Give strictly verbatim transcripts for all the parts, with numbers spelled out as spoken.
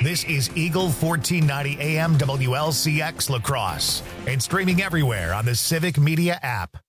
This is Eagle fourteen ninety A M W L C X La Crosse and streaming everywhere on the Civic Media app.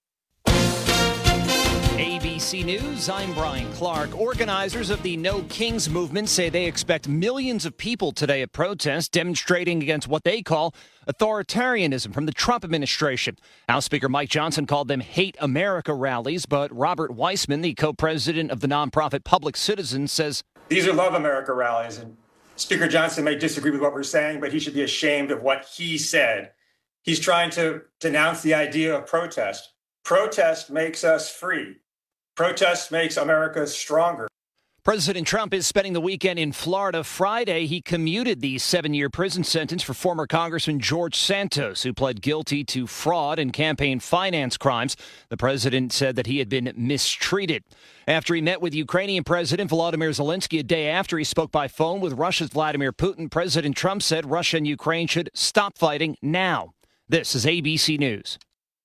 A B C News, I'm Brian Clark. Organizers of the No Kings movement say they expect millions of people today at protests demonstrating against what they call authoritarianism from the Trump administration. House Speaker Mike Johnson called them Hate America rallies, but Robert Weissman, the co-president of the nonprofit Public Citizen, says these are Love America rallies, and Speaker Johnson may disagree with what we're saying, but he should be ashamed of what he said. He's trying to denounce the idea of protest. Protest makes us free. Protest makes America stronger. President Trump is spending the weekend in Florida. Friday, he commuted the seven-year prison sentence for former Congressman George Santos, who pled guilty to fraud and campaign finance crimes. The president said that he had been mistreated. After he met with Ukrainian President Volodymyr Zelensky a day after he spoke by phone with Russia's Vladimir Putin, President Trump said Russia and Ukraine should stop fighting now. This is A B C News.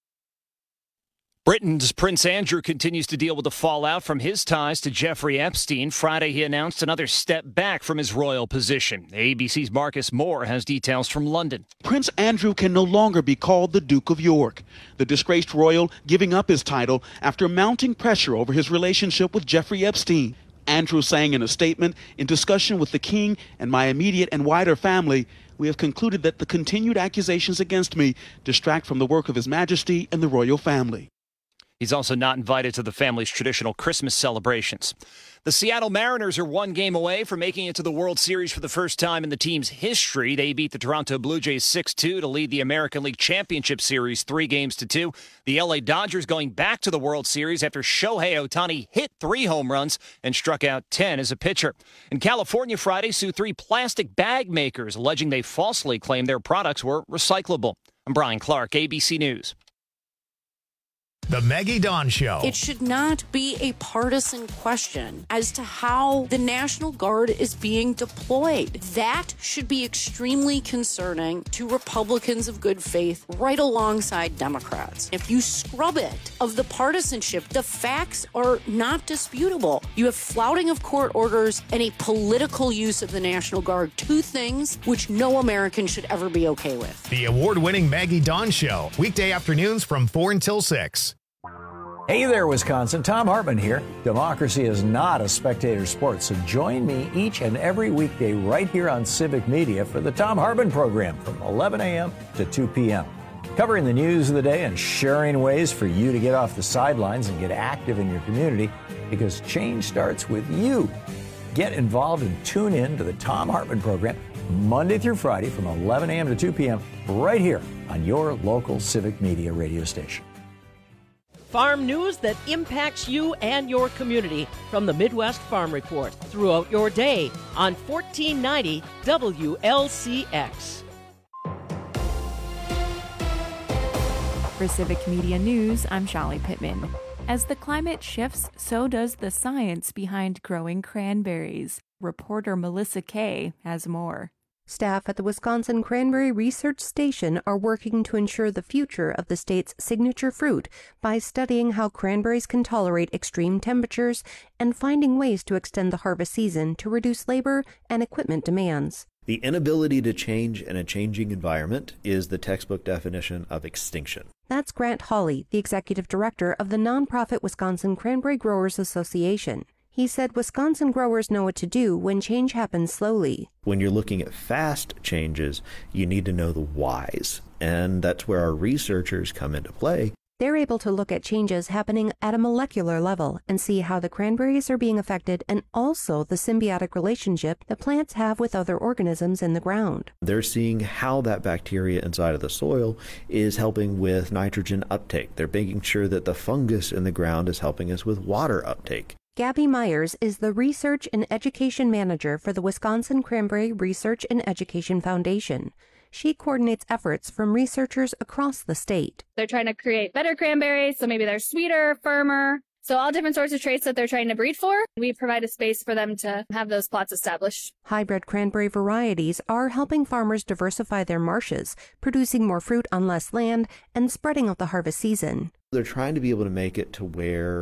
Britain's Prince Andrew continues to deal with the fallout from his ties to Jeffrey Epstein. Friday, he announced another step back from his royal position. A B C's Marcus Moore has details from London. Prince Andrew can no longer be called the Duke of York. The disgraced royal giving up his title after mounting pressure over his relationship with Jeffrey Epstein. Andrew saying in a statement, in discussion with the king and my immediate and wider family, we have concluded that the continued accusations against me distract from the work of His Majesty and the royal family. He's also not invited to the family's traditional Christmas celebrations. The Seattle Mariners are one game away from making it to the World Series for the first time in the team's history. They beat the Toronto Blue Jays six two to lead the American League Championship Series three games to two. The L A Dodgers going back to the World Series after Shohei Ohtani hit three home runs and struck out ten as a pitcher. In California Friday, sued three plastic bag makers, alleging they falsely claimed their products were recyclable. I'm Brian Clark, A B C News. The Maggie Dawn Show. It should not be a partisan question as to how the National Guard is being deployed. That should be extremely concerning to Republicans of good faith right alongside Democrats. If you scrub it of the partisanship, the facts are not disputable. You have flouting of court orders and a political use of the National Guard, two things which no American should ever be okay with. The award-winning Maggie Dawn Show, weekday afternoons from four until six. Hey there, Wisconsin. Tom Hartman here. Democracy is not a spectator sport, so join me each and every weekday right here on Civic Media for the Tom Hartman program from eleven a.m. to two p.m. Covering the news of the day and sharing ways for you to get off the sidelines and get active in your community, because change starts with you. Get involved and tune in to the Tom Hartman program Monday through Friday from eleven a.m. to two p.m. right here on your local Civic Media radio station. Farm news that impacts you and your community from the Midwest Farm Report throughout your day on fourteen ninety W L C X. For Civic Media News, I'm Shali Pittman. As the climate shifts, so does the science behind growing cranberries. Reporter Melissa Kay has more. Staff at the Wisconsin Cranberry Research Station are working to ensure the future of the state's signature fruit by studying how cranberries can tolerate extreme temperatures and finding ways to extend the harvest season to reduce labor and equipment demands. The inability to change in a changing environment is the textbook definition of extinction. That's Grant Hawley, the executive director of the nonprofit Wisconsin Cranberry Growers Association. He said Wisconsin growers know what to do when change happens slowly. When you're looking at fast changes, you need to know the whys, and that's where our researchers come into play. They're able to look at changes happening at a molecular level and see how the cranberries are being affected and also the symbiotic relationship the plants have with other organisms in the ground. They're seeing how that bacteria inside of the soil is helping with nitrogen uptake. They're making sure that the fungus in the ground is helping us with water uptake. Gabby Myers is the Research and Education Manager for the Wisconsin Cranberry Research and Education Foundation. She coordinates efforts from researchers across the state. They're trying to create better cranberries, so maybe they're sweeter, firmer. So all different sorts of traits that they're trying to breed for. We provide a space for them to have those plots established. Hybrid cranberry varieties are helping farmers diversify their marshes, producing more fruit on less land and spreading out the harvest season. They're trying to be able to make it to where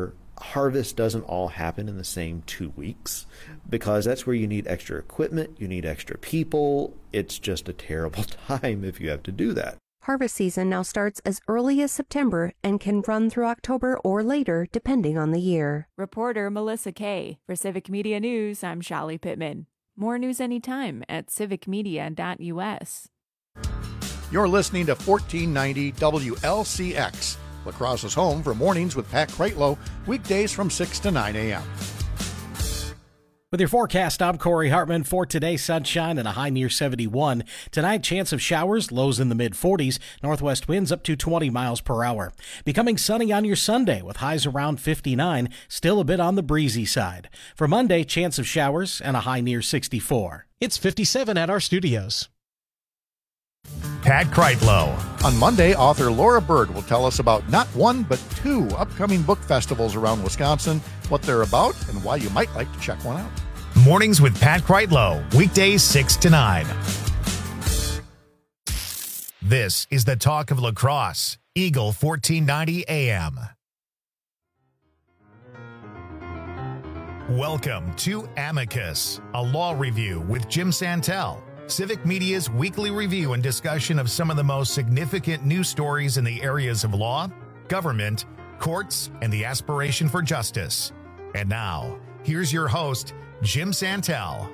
harvest doesn't all happen in the same two weeks because that's where you need extra equipment, you need extra people. It's just a terrible time if you have to do that. Harvest season now starts as early as September and can run through October or later, depending on the year. Reporter Melissa Kay. For Civic Media News, I'm Shali Pittman. More news anytime at civic media dot u s. You're listening to fourteen ninety W L C X, La Crosse's home for mornings with Pat Kreitlow, weekdays from six to nine a.m. With your forecast, I'm Corey Hartman. For today, sunshine and a high near seventy-one. Tonight, chance of showers, lows in the mid forties. Northwest winds up to twenty miles per hour. Becoming sunny on your Sunday with highs around fifty-nine, still a bit on the breezy side. For Monday, chance of showers and a high near sixty-four. It's fifty-seven at our studios. Pat Kreitlow. On Monday, author Laura Bird will tell us about not one, but two upcoming book festivals around Wisconsin, what they're about, and why you might like to check one out. Mornings with Pat Kreitlow, weekdays six to nine. This is the Talk of La Crosse, Eagle fourteen ninety A M. Welcome to Amicus, a law review with Jim Santel. Civic Media's weekly review and discussion of some of the most significant news stories in the areas of law, government, courts, and the aspiration for justice. And now, here's your host, Jim Santel.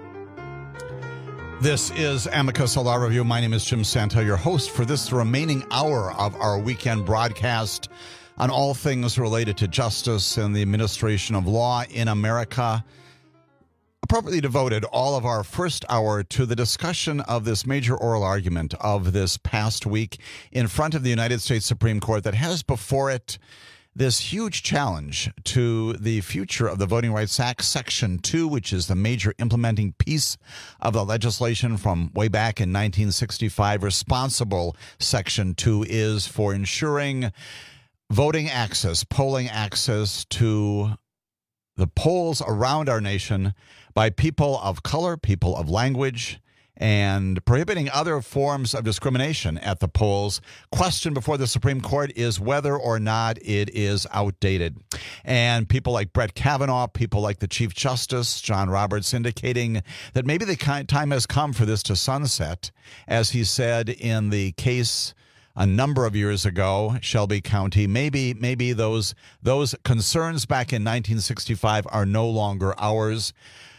This is Amicus, a law review. My name is Jim Santel, your host for this remaining hour of our weekend broadcast on all things related to justice and the administration of law in America. Appropriately devoted all of our first hour to the discussion of this major oral argument of this past week in front of the United States Supreme Court that has before it this huge challenge to the future of the Voting Rights Act, Section two, which is the major implementing piece of the legislation from way back in nineteen sixty-five. Responsible Section two is for ensuring voting access, polling access to the polls around our nation by people of color, people of language, and prohibiting other forms of discrimination at the polls. Question before the Supreme Court is whether or not it is outdated. And people like Brett Kavanaugh, people like the Chief Justice, John Roberts, indicating that maybe the time has come for this to sunset, as he said in the case a number of years ago, Shelby County. Maybe maybe those those concerns back in nineteen sixty-five are no longer ours.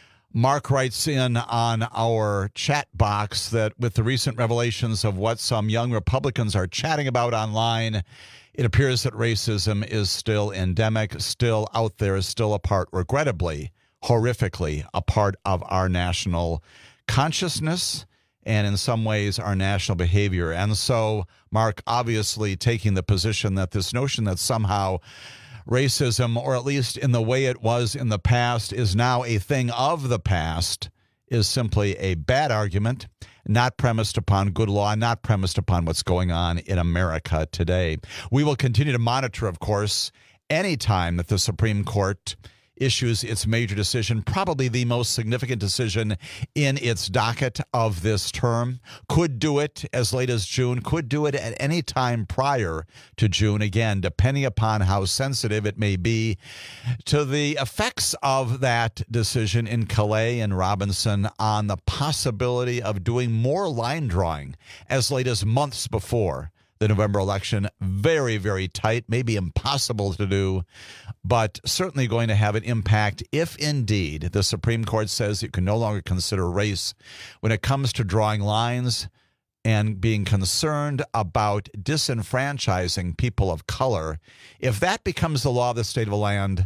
Mark writes in on our chat box that with the recent revelations of what some young Republicans are chatting about online, it appears that racism is still endemic, still out there, still a part, regrettably, horrifically, a part of our national consciousness and in some ways our national behavior. And so, Mark, obviously taking the position that this notion that somehow racism, or at least in the way it was in the past, is now a thing of the past, is simply a bad argument, not premised upon good law, not premised upon what's going on in America today. We will continue to monitor, of course, any time that the Supreme Court issues its major decision, probably the most significant decision in its docket of this term. Could do it as late as June, could do it at any time prior to June, again, depending upon how sensitive it may be to the effects of that decision in Calais and Robinson on the possibility of doing more line drawing as late as months before the November election. Very, very tight, maybe impossible to do, but certainly going to have an impact if indeed the Supreme Court says you can no longer consider race when it comes to drawing lines and being concerned about disenfranchising people of color. If that becomes the law of the state of the land,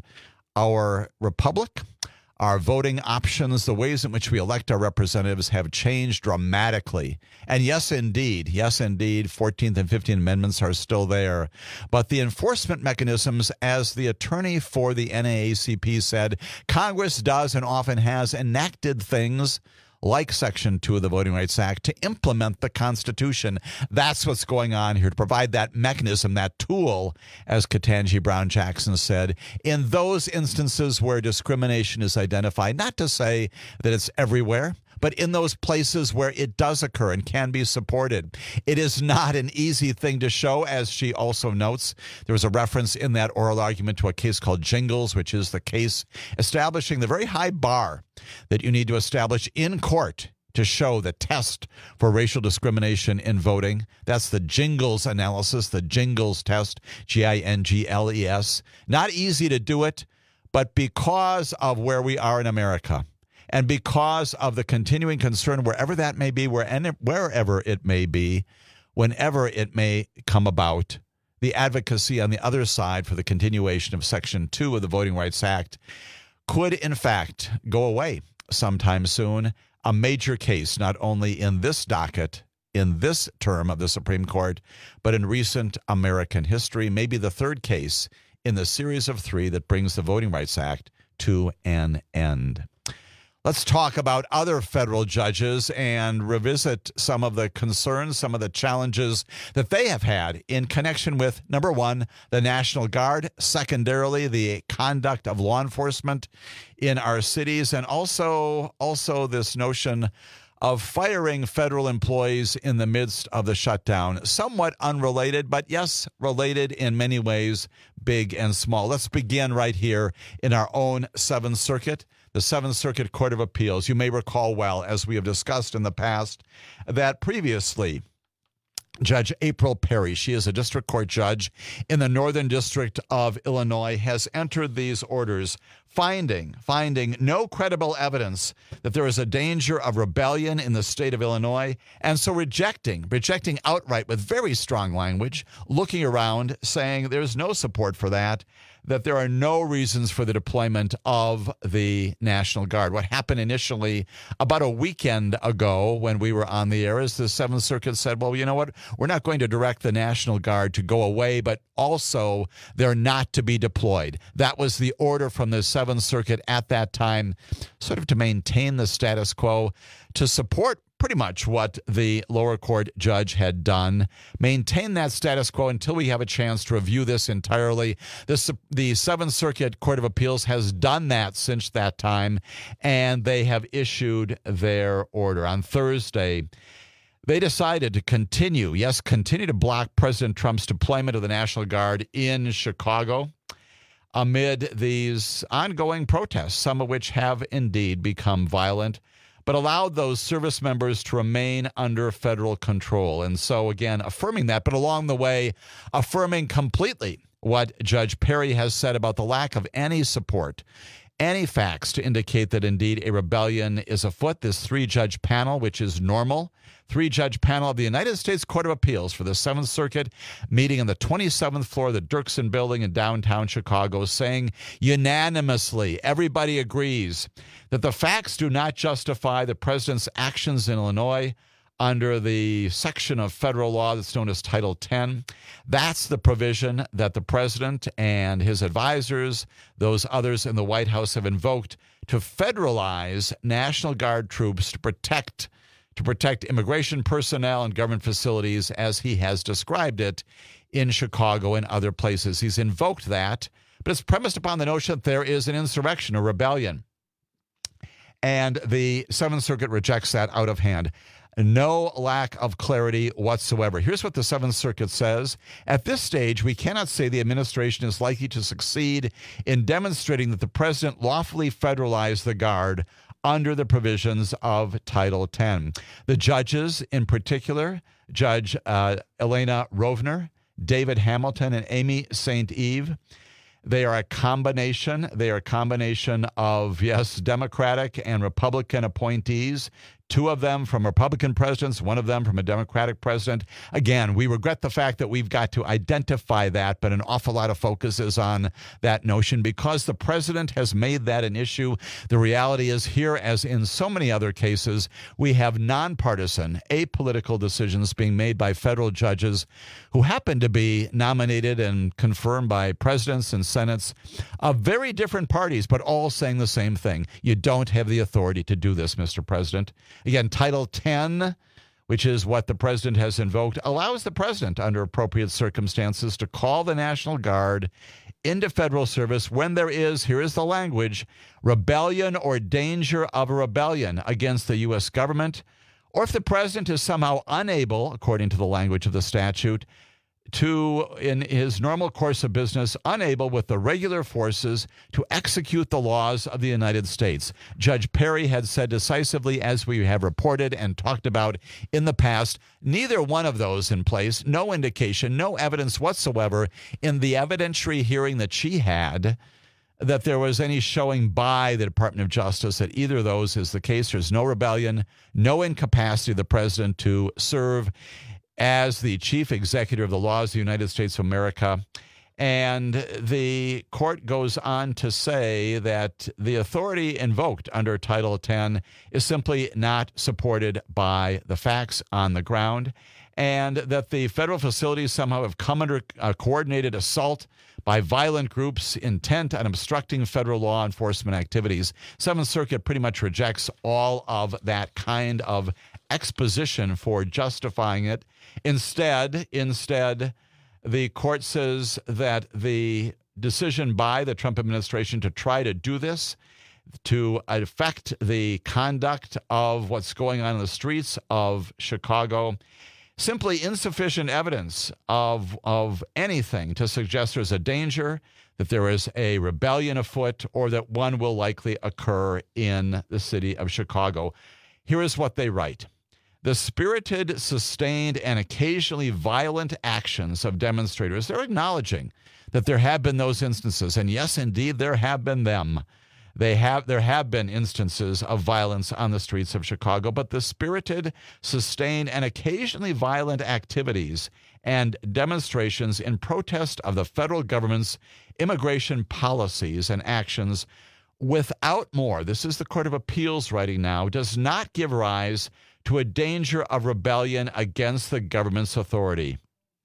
our republic, our voting options, the ways in which we elect our representatives have changed dramatically. And yes, indeed, yes, indeed, fourteenth and fifteenth Amendments are still there. But the enforcement mechanisms, as the attorney for the N double A C P said, Congress does and often has enacted things like Section two of the Voting Rights Act to implement the Constitution. That's what's going on here, to provide that mechanism, that tool, as Ketanji Brown Jackson said, in those instances where discrimination is identified. Not to say that it's everywhere, but in those places where it does occur and can be supported. It is not an easy thing to show, as she also notes. There was a reference in that oral argument to a case called Jingles, which is the case establishing the very high bar that you need to establish in court to show the test for racial discrimination in voting. That's the Jingles analysis, the Jingles test, G I N G L E S. Not easy to do it, but because of where we are in America and because of the continuing concern, wherever that may be, wherever it may be, whenever it may come about, the advocacy on the other side for the continuation of Section two of the Voting Rights Act could, in fact, go away sometime soon. A major case, not only in this docket, in this term of the Supreme Court, but in recent American history, maybe the third case in the series of three that brings the Voting Rights Act to an end. Let's talk about other federal judges and revisit some of the concerns, some of the challenges that they have had in connection with, number one, the National Guard, secondarily, the conduct of law enforcement in our cities, and also, also this notion of firing federal employees in the midst of the shutdown. Somewhat unrelated, but yes, related in many ways, big and small. Let's begin right here in our own Seventh Circuit. The Seventh Circuit Court of Appeals. You may recall well, as we have discussed in the past, that previously Judge April Perry, she is a district court judge in the Northern District of Illinois, has entered these orders finding, finding no credible evidence that there is a danger of rebellion in the state of Illinois, and so rejecting, rejecting outright with very strong language, looking around, saying there's no support for that, that there are no reasons for the deployment of the National Guard. What happened initially about a weekend ago when we were on the air is the Seventh Circuit said, well, you know what? We're not going to direct the National Guard to go away, but also they're not to be deployed. That was the order from the Seventh Circuit at that time, sort of to maintain the status quo, to support pretty much what the lower court judge had done, maintain that status quo until we have a chance to review this entirely. This, the Seventh Circuit Court of Appeals has done that since that time, and they have issued their order. On Thursday, they decided to continue, yes, continue to block President Trump's deployment of the National Guard in Chicago amid these ongoing protests, some of which have indeed become violent, but allowed those service members to remain under federal control. And so, again, affirming that, but along the way, affirming completely what Judge Perry has said about the lack of any support, any facts to indicate that indeed a rebellion is afoot. This three-judge panel, which is normal, three-judge panel of the United States Court of Appeals for the Seventh Circuit, meeting on the twenty-seventh floor of the Dirksen Building in downtown Chicago, saying unanimously, everybody agrees that the facts do not justify the president's actions in Illinois under the section of federal law that's known as Title ten. That's the provision that the president and his advisors, those others in the White House, have invoked to federalize National Guard troops to protect to protect immigration personnel and government facilities, as he has described it in Chicago and other places. He's invoked that, but it's premised upon the notion that there is an insurrection, a rebellion. And the Seventh Circuit rejects that out of hand. No lack of clarity whatsoever. Here's what the Seventh Circuit says. At this stage, we cannot say the administration is likely to succeed in demonstrating that the president lawfully federalized the Guard under the provisions of Title ten. The judges, in particular, Judge uh, Elena Rovner, David Hamilton, and Amy Saint Eve, they are a combination. They are a combination of, yes, Democratic and Republican appointees, two of them from Republican presidents, one of them from a Democratic president. Again, we regret the fact that we've got to identify that, but an awful lot of focus is on that notion because the president has made that an issue. The reality is here, as in so many other cases, we have nonpartisan, apolitical decisions being made by federal judges who happen to be nominated and confirmed by presidents and senates of very different parties, but all saying the same thing. You don't have the authority to do this, Mister President. Again, Title ten, which is what the president has invoked, allows the president, under appropriate circumstances, to call the National Guard into federal service when there is, here is the language, rebellion or danger of a rebellion against the U S government, or if the president is somehow unable, according to the language of the statute, to, in his normal course of business, unable with the regular forces to execute the laws of the United States. Judge Perry had said decisively, as we have reported and talked about in the past, neither one of those in place, no indication, no evidence whatsoever in the evidentiary hearing that she had that there was any showing by the Department of Justice that either of those is the case. There's no rebellion, no incapacity of the president to serve as the chief executive of the laws of the United States of America. And the court goes on to say that the authority invoked under Title ten is simply not supported by the facts on the ground, and that the federal facilities somehow have come under a coordinated assault by violent groups intent on obstructing federal law enforcement activities. Seventh Circuit pretty much rejects all of that kind of exposition for justifying it. Instead, instead, the court says that the decision by the Trump administration to try to do this, to affect the conduct of what's going on in the streets of Chicago, simply insufficient evidence of, of anything to suggest there's a danger, that there is a rebellion afoot, or that one will likely occur in the city of Chicago. Here is what they write. The spirited, sustained, and occasionally violent actions of demonstrators, they're acknowledging that there have been those instances. And yes, indeed, there have been them. They have, there have been instances of violence on the streets of Chicago, but the spirited, sustained, and occasionally violent activities and demonstrations in protest of the federal government's immigration policies and actions without more, this is the Court of Appeals writing now, does not give rise to a danger of rebellion against the government's authority.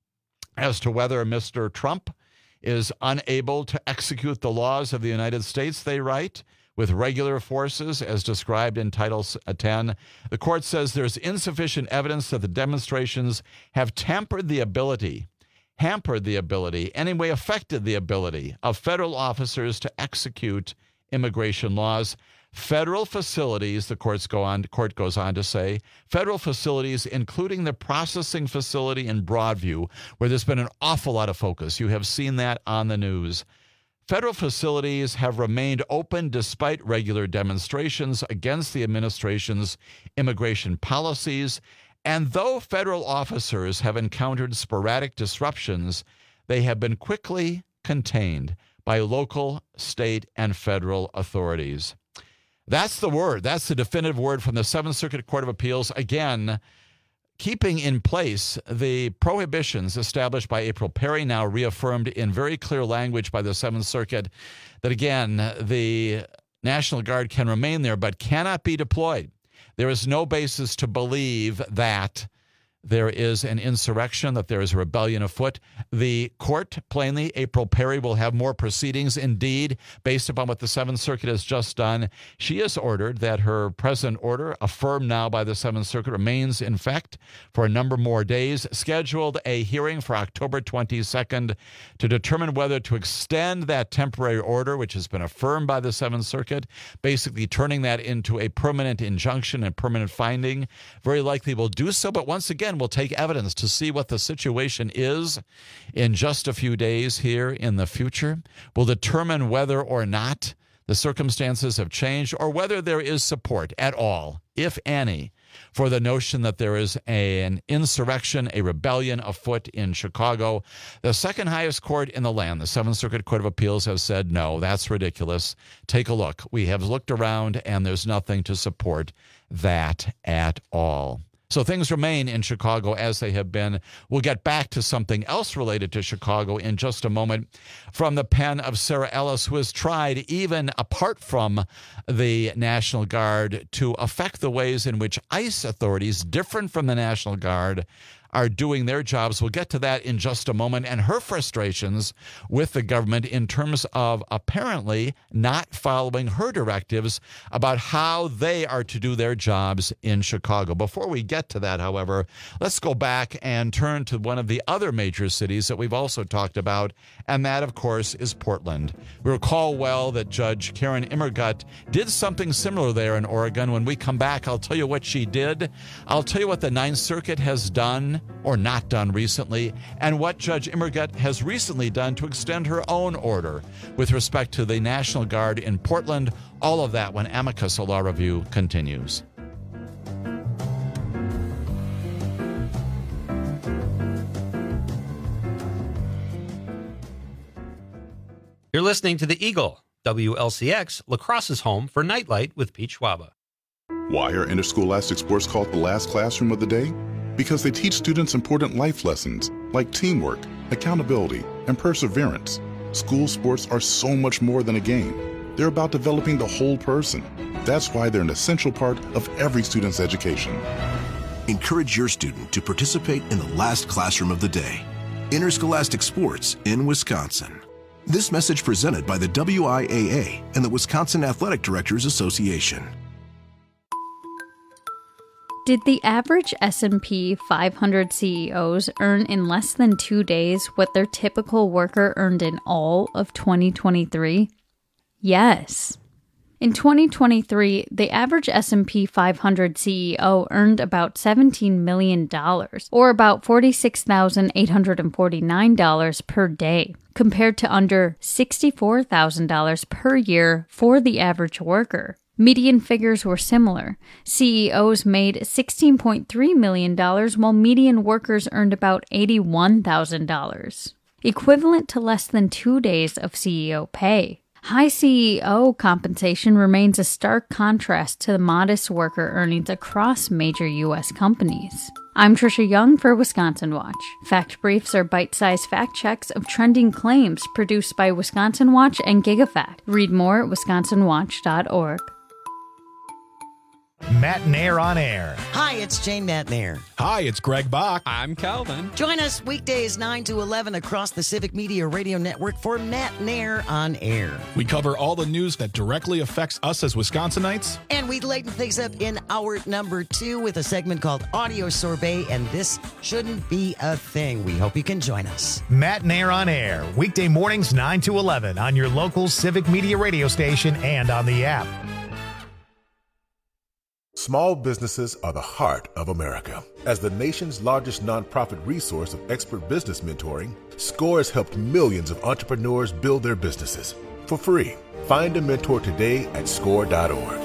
As to whether Mister Trump is unable to execute the laws of the United States, they write, with regular forces, as described in Title ten, the court says there's insufficient evidence that the demonstrations have tampered the ability, hampered the ability, anyway affected the ability of federal officers to execute immigration laws. Federal facilities, the courts go on, court goes on to say, federal facilities, including the processing facility in Broadview, where there's been an awful lot of focus. You have seen that on the news. Federal facilities have remained open despite regular demonstrations against the administration's immigration policies. And though federal officers have encountered sporadic disruptions, they have been quickly contained by local, state, and federal authorities. That's the word. That's the definitive word from the Seventh Circuit Court of Appeals. Again, keeping in place the prohibitions established by April Perry, now reaffirmed in very clear language by the Seventh Circuit, that again, the National Guard can remain there but cannot be deployed. There is no basis to believe that there is an insurrection, that there is a rebellion afoot. The court, plainly, April Perry, will have more proceedings. Indeed, based upon what the Seventh Circuit has just done, she has ordered that her present order, affirmed now by the Seventh Circuit, remains in effect for a number more days, scheduled a hearing for October twenty-second to determine whether to extend that temporary order, which has been affirmed by the Seventh Circuit, basically turning that into a permanent injunction and permanent finding. Very likely will do so, but once again, we'll take evidence to see what the situation is in just a few days here in the future. We'll determine whether or not the circumstances have changed or whether there is support at all, if any, for the notion that there is a, an insurrection, a rebellion afoot in Chicago. The second highest court in the land, the Seventh Circuit Court of Appeals, has said, no, that's ridiculous. Take a look. We have looked around, and there's nothing to support that at all. So things remain in Chicago as they have been. We'll get back to something else related to Chicago in just a moment from the pen of Sarah Ellis, who has tried, even apart from the National Guard, to affect the ways in which ICE authorities, different from the National Guard, are doing their jobs. We'll get to that in just a moment, and her frustrations with the government in terms of apparently not following her directives about how they are to do their jobs in Chicago. Before we get to that, however, let's go back and turn to one of the other major cities that we've also talked about, and that, of course, is Portland. We recall well that Judge Karen Immergut did something similar there in Oregon. When we come back, I'll tell you what she did. I'll tell you what the Ninth Circuit has done or not done recently, and what Judge Immergut has recently done to extend her own order with respect to the National Guard in Portland. All of that when Amicus, a Law Review, continues. You're listening to The Eagle, W L C X, La Crosse's home for Nightlight with Pete Schwaba. Why are interscholastic sports called the last classroom of the day? Because they teach students important life lessons like teamwork, accountability, and perseverance. School sports are so much more than a game. They're about developing the whole person. That's why they're an essential part of every student's education. Encourage your student to participate in the last classroom of the day. Interscholastic sports in Wisconsin. This message presented by the W I A A and the Wisconsin Athletic Directors Association. Did the average S and P five hundred C E Os earn in less than two days what their typical worker earned in all of twenty twenty-three? Yes. In twenty twenty-three, the average S and P five hundred C E O earned about seventeen million dollars, or about forty-six thousand eight hundred forty-nine dollars per day, compared to under sixty-four thousand dollars per year for the average worker. Median figures were similar. C E Os made sixteen point three million dollars, while median workers earned about eighty-one thousand dollars, equivalent to less than two days of C E O pay. High C E O compensation remains a stark contrast to the modest worker earnings across major U S companies. I'm Trisha Young for Wisconsin Watch. Fact Briefs are bite-sized fact checks of trending claims produced by Wisconsin Watch and GigaFact. Read more at wisconsin watch dot org. Matt Nair on air. Hi, it's Jane Matt Nair. Hi, it's Greg Bach. I'm Calvin. Join us weekdays nine to eleven across the Civic Media Radio Network for Matt Nair on air. We cover all the news that directly affects us as Wisconsinites. And we lighten things up in hour number two with a segment called Audio Sorbet, and this shouldn't be a thing. We hope you can join us. Matt Nair on air, weekday mornings nine to eleven on your local Civic Media radio station and on the app. Small businesses are the heart of America. As the nation's largest nonprofit resource of expert business mentoring, SCORE has helped millions of entrepreneurs build their businesses for free. Find a mentor today at score dot org.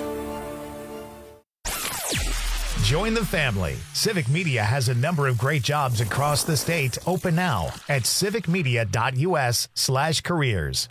Join the family. Civic Media has a number of great jobs across the state open now at civic media dot u s slash careers.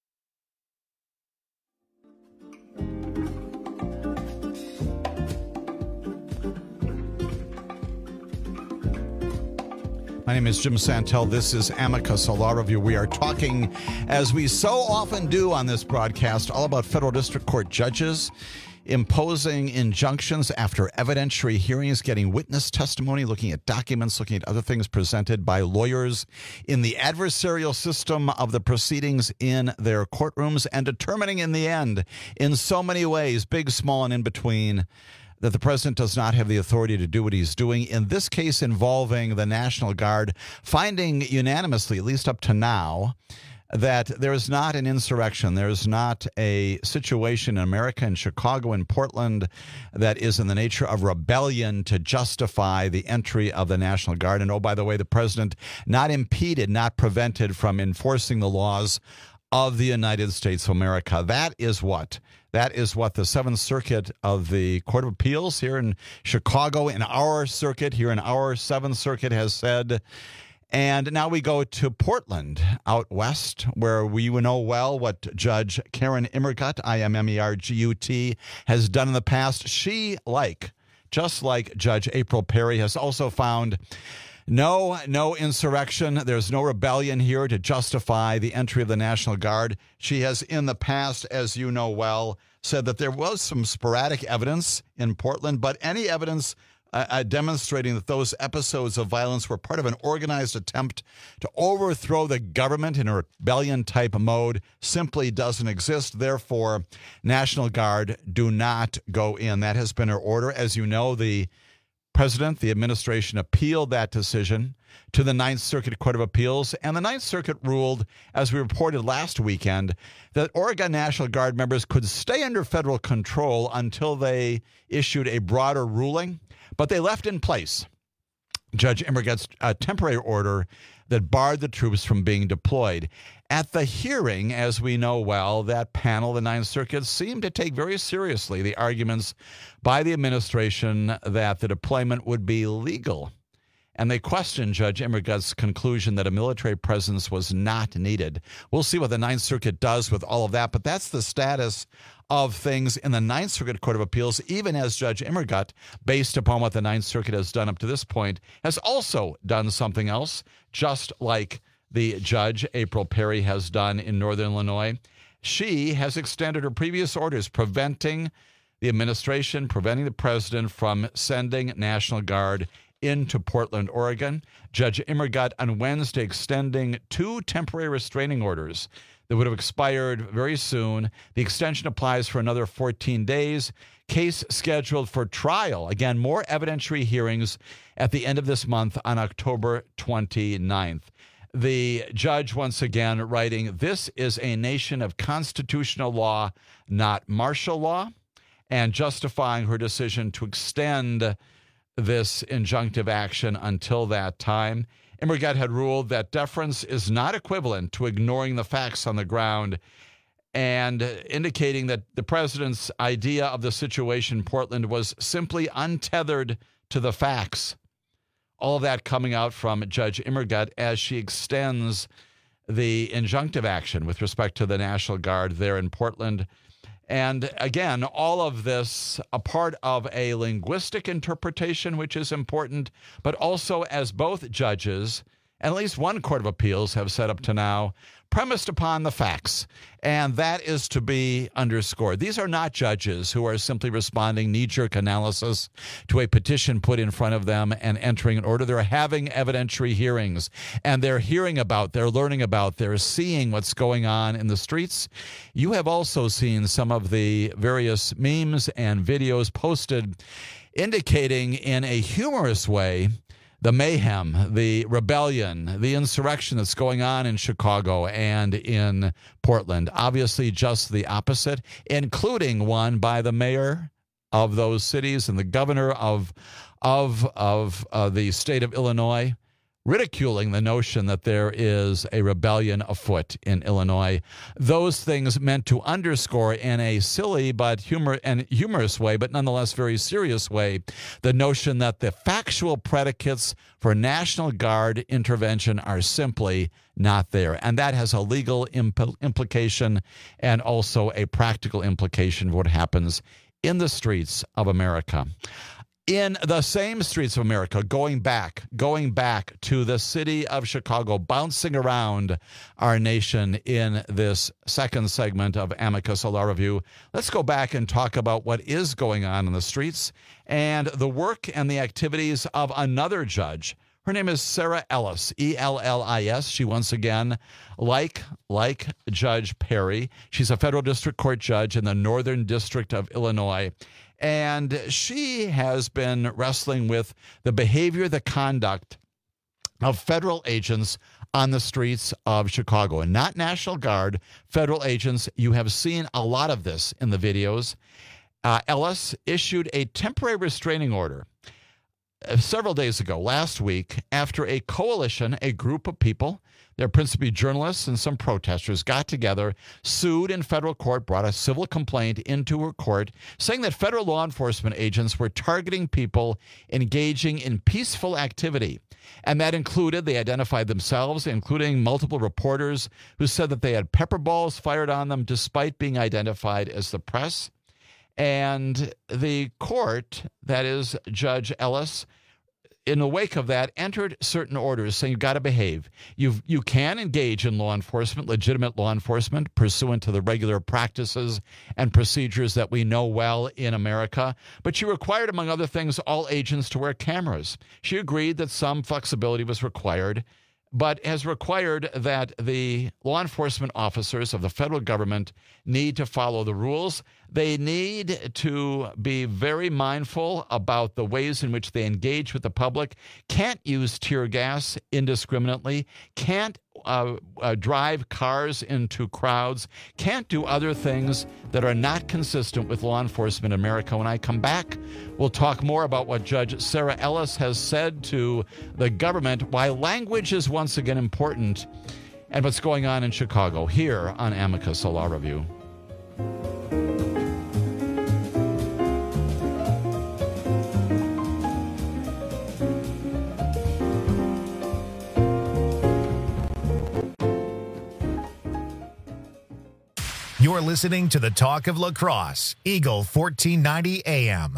My name is Jim Santel. This is Amicus, a Law Review. We are talking, as we so often do on this broadcast, all about federal district court judges imposing injunctions after evidentiary hearings, getting witness testimony, looking at documents, looking at other things presented by lawyers in the adversarial system of the proceedings in their courtrooms, and determining in the end, in so many ways, big, small, and in between, that the president does not have the authority to do what he's doing. In this case involving the National Guard, finding unanimously, at least up to now, that there is not an insurrection. There is not a situation in America, in Chicago, in Portland, that is in the nature of rebellion to justify the entry of the National Guard. And oh, by the way, the president not impeded, not prevented from enforcing the laws of the United States of America. That is what? That is what the Seventh Circuit of the Court of Appeals here in Chicago, in our circuit, here in our Seventh Circuit, has said. And now we go to Portland, out west, where we know well what Judge Karen Immergut, I M M E R G U T, has done in the past. She, like, just like Judge April Perry, has also found No, no insurrection. There's no rebellion here to justify the entry of the National Guard. She has in the past, as you know well, said that there was some sporadic evidence in Portland, but any evidence uh, uh, demonstrating that those episodes of violence were part of an organized attempt to overthrow the government in a rebellion-type mode simply doesn't exist. Therefore, National Guard do not go in. That has been her order. As you know, the President, the administration appealed that decision to the Ninth Circuit Court of Appeals, and the Ninth Circuit ruled, as we reported last weekend, that Oregon National Guard members could stay under federal control until they issued a broader ruling, but they left in place Judge Immergut's uh, temporary order that barred the troops from being deployed. At the hearing, as we know well, that panel, the Ninth Circuit, seemed to take very seriously the arguments by the administration that the deployment would be legal. And they questioned Judge Immergut's conclusion that a military presence was not needed. We'll see what the Ninth Circuit does with all of that, but that's the status of things in the Ninth Circuit Court of Appeals, even as Judge Immergut, based upon what the Ninth Circuit has done up to this point, has also done something else, just like the judge, April Perry, has done in Northern Illinois. She has extended her previous orders preventing the administration, preventing the president from sending National Guard into Portland, Oregon. Judge Immergut on Wednesday extending two temporary restraining orders that would have expired very soon. The extension applies for another fourteen days. Case scheduled for trial. Again, more evidentiary hearings at the end of this month on October twenty-ninth. The judge, once again, writing, "This is a nation of constitutional law, not martial law," and justifying her decision to extend this injunctive action until that time. Immergut had ruled that deference is not equivalent to ignoring the facts on the ground, and indicating that the president's idea of the situation in Portland was simply untethered to the facts. All of that coming out from Judge Immergut as she extends the injunctive action with respect to the National Guard there in Portland. And again, all of this a part of a linguistic interpretation, which is important, but also, as both judges, and at least one court of appeals have said up to now, premised upon the facts. And that is to be underscored. These are not judges who are simply responding knee-jerk analysis to a petition put in front of them and entering an order. They're having evidentiary hearings, and they're hearing about, they're learning about, they're seeing what's going on in the streets. You have also seen some of the various memes and videos posted indicating in a humorous way the mayhem, the rebellion, the insurrection that's going on in Chicago and in Portland. Obviously, just the opposite, including one by the mayor of those cities and the governor of of of uh, the state of Illinois, ridiculing the notion that there is a rebellion afoot in Illinois. Those things meant to underscore in a silly but humor and humorous way, but nonetheless very serious way, the notion that the factual predicates for National Guard intervention are simply not there. And that has a legal impl- implication and also a practical implication of what happens in the streets of America. In the same streets of America, going back, going back to the city of Chicago, bouncing around our nation in this second segment of Amicus Law Review, let's go back and talk about what is going on in the streets and the work and the activities of another judge. Her name is Sarah Ellis, E L L I S. She, once again, like, like Judge Perry, she's a federal district court judge in the Northern District of Illinois. And she has been wrestling with the behavior, the conduct of federal agents on the streets of Chicago. And not National Guard, federal agents. You have seen a lot of this in the videos. Uh, Ellis issued a temporary restraining order uh, several days ago, last week, after a coalition, a group of people, they're principally journalists and some protesters, got together, sued in federal court, brought a civil complaint into her court, saying that federal law enforcement agents were targeting people engaging in peaceful activity. And that included, they identified themselves, including multiple reporters who said that they had pepper balls fired on them despite being identified as the press. And the court, that is Judge Ellis, in the wake of that, entered certain orders saying you've got to behave. You you can engage in law enforcement, legitimate law enforcement, pursuant to the regular practices and procedures that we know well in America. But she required, among other things, all agents to wear cameras. She agreed that some flexibility was required, but has required that the law enforcement officers of the federal government need to follow the rules. They need to be very mindful about the ways in which they engage with the public, can't use tear gas indiscriminately, can't uh, uh, drive cars into crowds, can't do other things that are not consistent with law enforcement in America. When I come back, we'll talk more about what Judge Sarah Ellis has said to the government, why language is once again important, and what's going on in Chicago here on Amicus, a Law Review. You're listening to the Talk of La Crosse, Eagle fourteen ninety A M.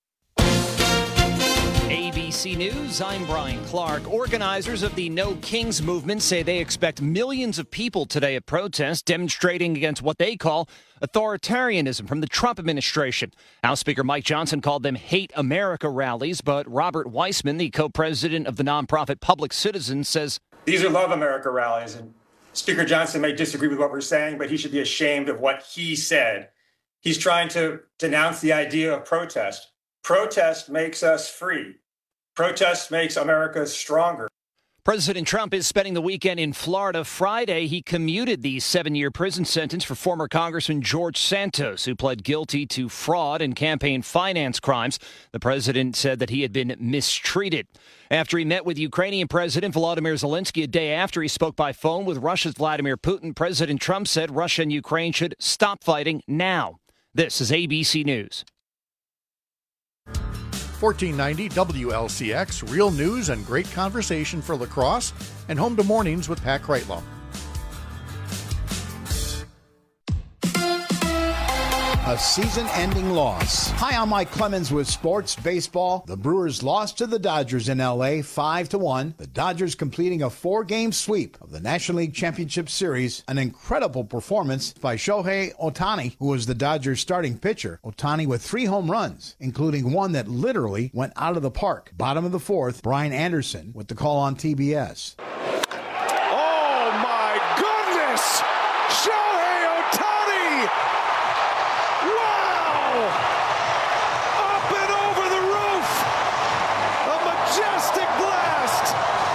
A B C News, I'm Brian Clark. Organizers of the No Kings movement say they expect millions of people today at protests demonstrating against what they call authoritarianism from the Trump administration. House Speaker Mike Johnson called them Hate America rallies, but Robert Weissman, the co-president of the nonprofit Public Citizen, says these are Love America rallies, and Speaker Johnson may disagree with what we're saying, but he should be ashamed of what he said. He's trying to denounce the idea of protest. Protest makes us free. Protest makes America stronger. President Trump is spending the weekend in Florida. Friday, he commuted the seven-year prison sentence for former Congressman George Santos, who pled guilty to fraud and campaign finance crimes. The president said that he had been mistreated. After he met with Ukrainian President Volodymyr Zelensky a day after he spoke by phone with Russia's Vladimir Putin, President Trump said Russia and Ukraine should stop fighting now. This is A B C News. fourteen ninety W L C X, real news and great conversation for La Crosse, and home to mornings with Pat Kreitlow. A season-ending loss. Hi, I'm Mike Clemens with Sports Baseball. The Brewers lost to the Dodgers in L A five to one. The Dodgers completing a four-game sweep of the National League Championship Series. An incredible performance by Shohei Ohtani, who was the Dodgers' starting pitcher. Ohtani with three home runs, including one that literally went out of the park. Bottom of the fourth, Brian Anderson with the call on T B S. Oh, my goodness! Shohei Ohtani! Wow! Up and over the roof! A majestic blast!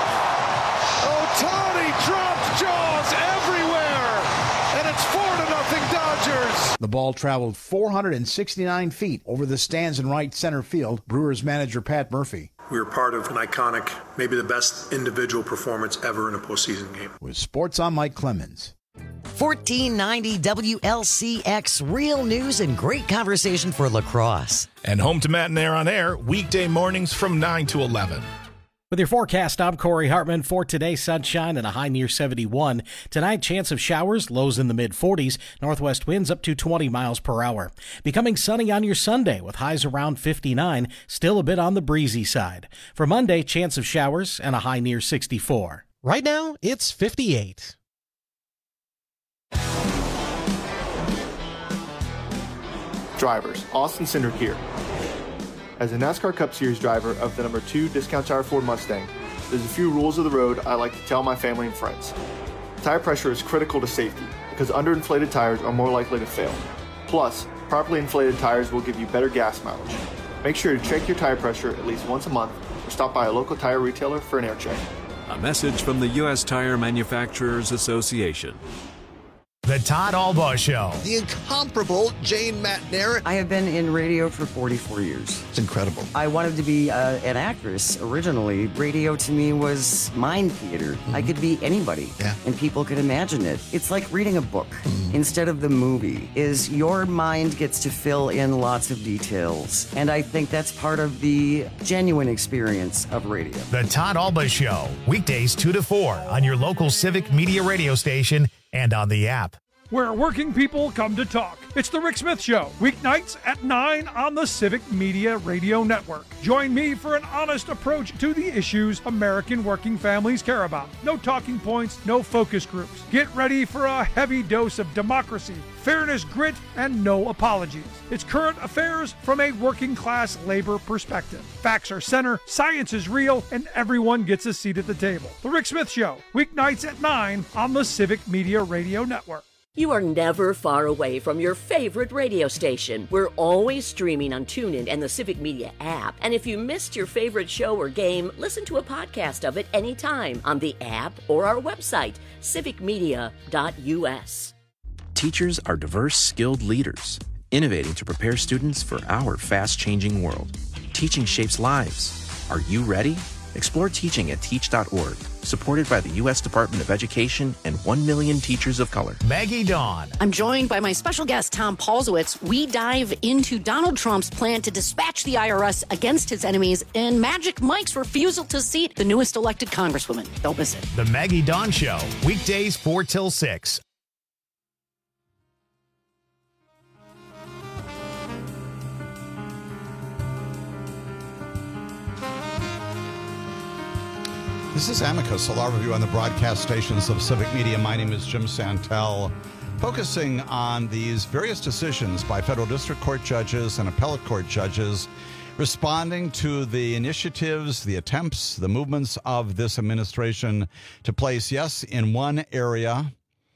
Ohtani dropped jaws everywhere! And it's four to nothing Dodgers! The ball traveled four hundred sixty-nine feet over the stands in right center field. Brewers manager Pat Murphy. We were part of an iconic, maybe the best individual performance ever in a postseason game. With Sports on Mike Clemens. fourteen ninety W L C X, real news and great conversation for La Crosse. And home to Matt and Air on Air, weekday mornings from nine to eleven. With your forecast, I'm Corey Hartman. For today, sunshine and a high near seventy-one. Tonight, chance of showers, lows in the mid forties. Northwest winds up to twenty miles per hour. Becoming sunny on your Sunday with highs around fifty-nine, still a bit on the breezy side. For Monday, chance of showers and a high near sixty-four. Right now, it's fifty-eight. Drivers, Austin Cindric here. As a NASCAR Cup Series driver of the number two Discount Tire Ford Mustang, there's a few rules of the road I like to tell my family and friends. Tire pressure is critical to safety because underinflated tires are more likely to fail. Plus, properly inflated tires will give you better gas mileage. Make sure to check your tire pressure at least once a month or stop by a local tire retailer for an air check. A message from the U S Tire Manufacturers Association. The Todd Albaugh Show. The incomparable Jane McNair. I have been in radio for forty-four years. It's incredible. I wanted to be uh, an actress originally. Radio to me was mind theater. Mm-hmm. I could be anybody, yeah. and people could imagine it. It's like reading a book mm-hmm. instead of the movie. Is your mind gets to fill in lots of details, and I think that's part of the genuine experience of radio. The Todd Albaugh Show, weekdays two to four on your local Civic Media radio station and on the app. where working people come to talk. It's The Rick Smith Show, weeknights at nine on the Civic Media Radio Network. Join me for an honest approach to the issues American working families care about. No talking points, no focus groups. Get ready for a heavy dose of democracy, fairness, grit, and no apologies. It's current affairs from a working class labor perspective. Facts are center, science is real, and everyone gets a seat at the table. The Rick Smith Show, weeknights at nine on the Civic Media Radio Network. You are never far away from your favorite radio station. We're always streaming on TuneIn and the Civic Media app. And if you missed your favorite show or game, listen to a podcast of it anytime on the app or our website, civic media dot u s. Teachers are diverse, skilled leaders, innovating to prepare students for our fast-changing world. Teaching shapes lives. Are you ready? Explore teaching at teach dot org, supported by the U S Department of Education and one million teachers of color. Maggie Dawn. I'm joined by my special guest, Tom Paulsowitz. We dive into Donald Trump's plan to dispatch the I R S against his enemies and Magic Mike's refusal to seat the newest elected congresswoman. Don't miss it. The Maggie Dawn Show, weekdays four till six. This is Amicus, a law review on the broadcast stations of Civic Media. My name is Jim Santel, focusing on these various decisions by federal district court judges and appellate court judges responding to the initiatives, the attempts, the movements of this administration to place, yes, in one area,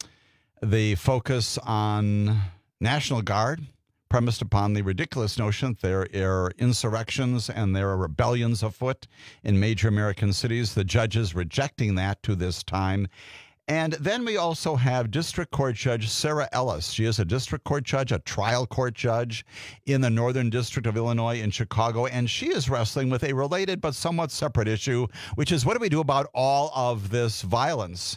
the focus on National Guard, premised upon the ridiculous notion that there are insurrections and there are rebellions afoot in major American cities, the judges rejecting that to this time. And then we also have District Court Judge Sarah Ellis. She is a district court judge, a trial court judge in the Northern District of Illinois in Chicago, and she is wrestling with a related but somewhat separate issue, which is what do we do about all of this violence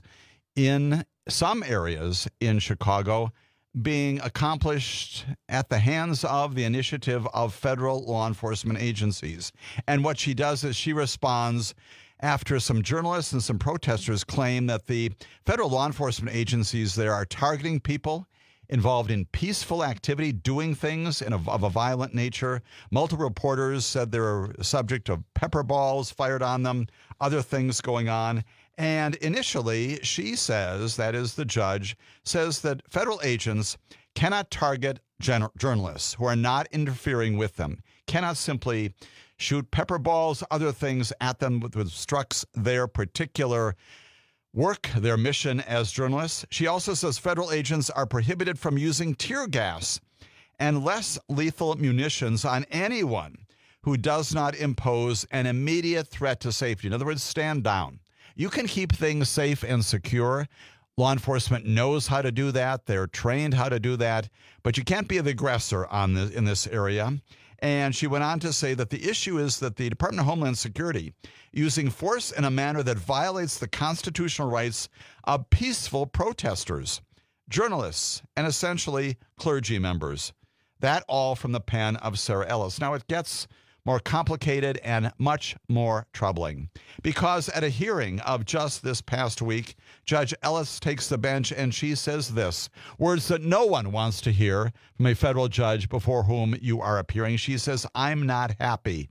in some areas in Chicago being accomplished at the hands of the initiative of federal law enforcement agencies. And what she does is she responds after some journalists and some protesters claim that the federal law enforcement agencies there are targeting people involved in peaceful activity, doing things in a, of a violent nature. Multiple reporters said they were subject of pepper balls fired on them, other things going on. And initially, she says, that is the judge, says that federal agents cannot target gen- journalists who are not interfering with them, cannot simply shoot pepper balls, other things at them which obstructs their particular work, their mission as journalists. She also says federal agents are prohibited from using tear gas and less lethal munitions on anyone who does not impose an immediate threat to safety. In other words, stand down. You can keep things safe and secure. Law enforcement knows how to do that. They're trained how to do that. But you can't be the aggressor on this, in this area. And she went on to say that the issue is that the Department of Homeland Security using force in a manner that violates the constitutional rights of peaceful protesters, journalists, and essentially clergy members. That all from the pen of Sarah Ellis. Now it gets more complicated and much more troubling. Because at a hearing of just this past week, Judge Ellis takes the bench and she says this, words that no one wants to hear from a federal judge before whom you are appearing. She says, I'm not happy.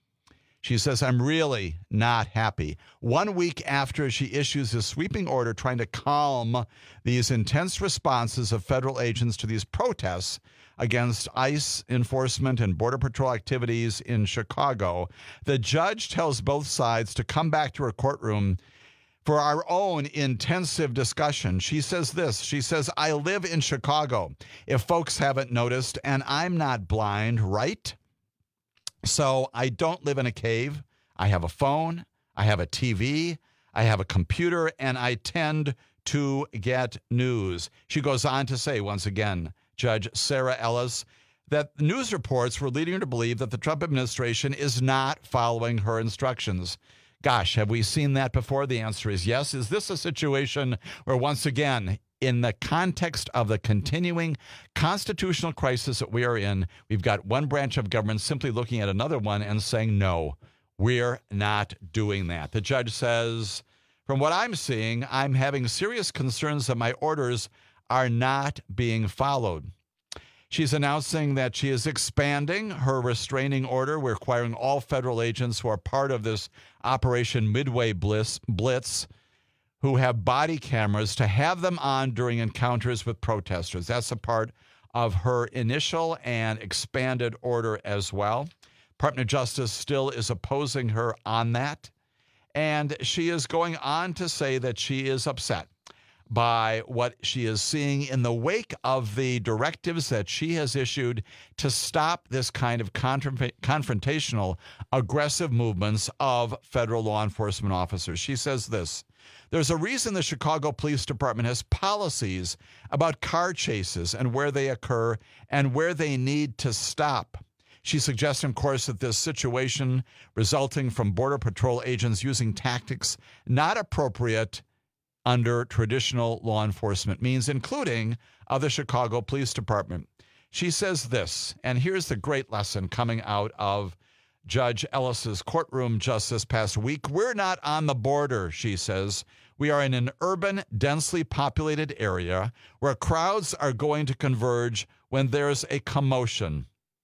She says, I'm really not happy. One week after she issues a sweeping order trying to calm these intense responses of federal agents to these protests against ICE enforcement and Border Patrol activities in Chicago, the judge tells both sides to come back to her courtroom for our own intensive discussion. She says this, she says, I live in Chicago, if folks haven't noticed, and I'm not blind, right? So I don't live in a cave. I have a phone, I have a T V, I have a computer, and I tend to get news. She goes on to say, once again, Judge Sarah Ellis, that news reports were leading her to believe that the Trump administration is not following her instructions. Gosh, have we seen that before? The answer is yes. Is this a situation where, once again, in the context of the continuing constitutional crisis that we are in, we've got one branch of government simply looking at another one and saying, no, we're not doing that. The judge says, from what I'm seeing, I'm having serious concerns that my orders are not being followed. She's announcing that she is expanding her restraining order, requiring all federal agents who are part of this Operation Midway Blitz, Blitz who have body cameras to have them on during encounters with protesters. That's a part of her initial and expanded order as well. Department of Justice still is opposing her on that. And she is going on to say that she is upset by what she is seeing in the wake of the directives that she has issued to stop this kind of confront- confrontational, aggressive movements of federal law enforcement officers. She says this: there's a reason the Chicago Police Department has policies about car chases and where they occur and where they need to stop. She suggests, of course, that this situation resulting from Border Patrol agents using tactics not appropriate under traditional law enforcement means, including of the Chicago Police Department. She says this, and here's the great lesson coming out of Judge Ellis's courtroom just this past week. We're not on the border, she says. We are in an urban, densely populated area where crowds are going to converge when there's a commotion,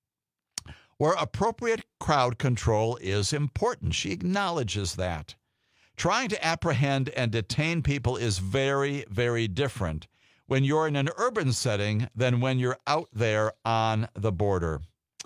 where appropriate crowd control is important. She acknowledges that. Trying to apprehend and detain people is very, very different when you're in an urban setting than when you're out there on the border.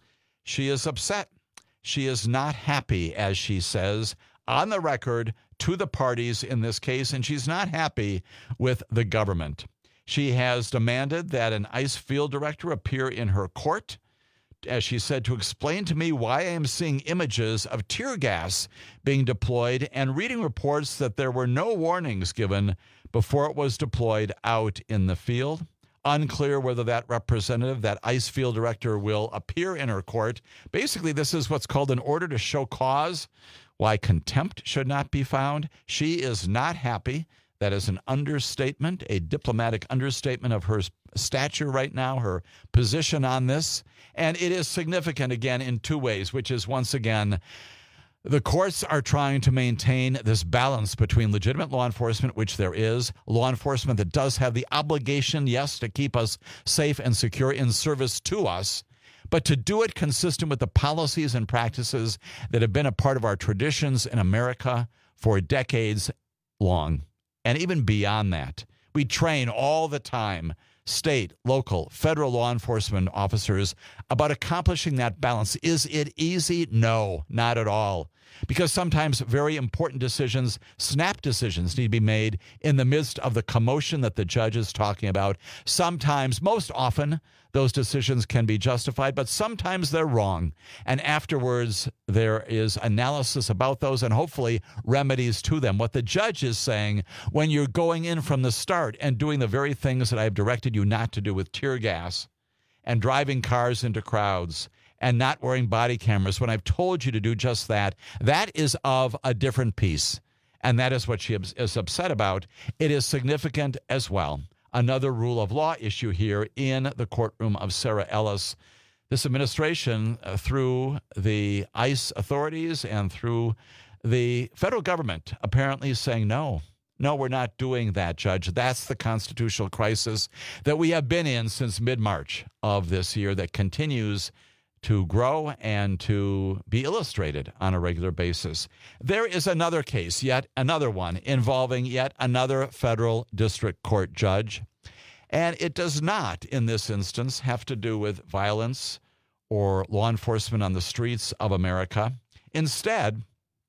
She is upset. She is not happy, as she says, on the record to the parties in this case, and she's not happy with the government. She has demanded that an ICE field director appear in her court, as she said, to explain to me why I am seeing images of tear gas being deployed and reading reports that there were no warnings given before it was deployed out in the field. Unclear whether that representative, that ICE field director, will appear in her court. Basically, this is what's called an order to show cause, why contempt should not be found. She is not happy. That is an understatement, a diplomatic understatement of her stature right now, her position on this. And it is significant, again, in two ways, which is, once again, the courts are trying to maintain this balance between legitimate law enforcement, which there is, law enforcement that does have the obligation, yes, to keep us safe and secure in service to us, but to do it consistent with the policies and practices that have been a part of our traditions in America for decades long. And even beyond that, we train all the time state, local, federal law enforcement officers about accomplishing that balance. Is it easy? No, not at all. Because sometimes very important decisions, snap decisions, need to be made in the midst of the commotion that the judge is talking about. Sometimes, most often, those decisions can be justified, but sometimes they're wrong. And afterwards, there is analysis about those and hopefully remedies to them. What the judge is saying, when you're going in from the start and doing the very things that I've directed you not to do with tear gas and driving cars into crowds and not wearing body cameras, when I've told you to do just that, that is of a different piece. And that is what she is upset about. It is significant as well. Another rule of law issue here in the courtroom of Sarah Ellis. This administration, uh, through the ICE authorities and through the federal government, apparently is saying, no, no, we're not doing that, Judge. That's the constitutional crisis that we have been in since mid-March of this year that continues to grow and to be illustrated on a regular basis. There is another case, yet another one, involving yet another federal district court judge. And it does not, in this instance, have to do with violence or law enforcement on the streets of America. Instead,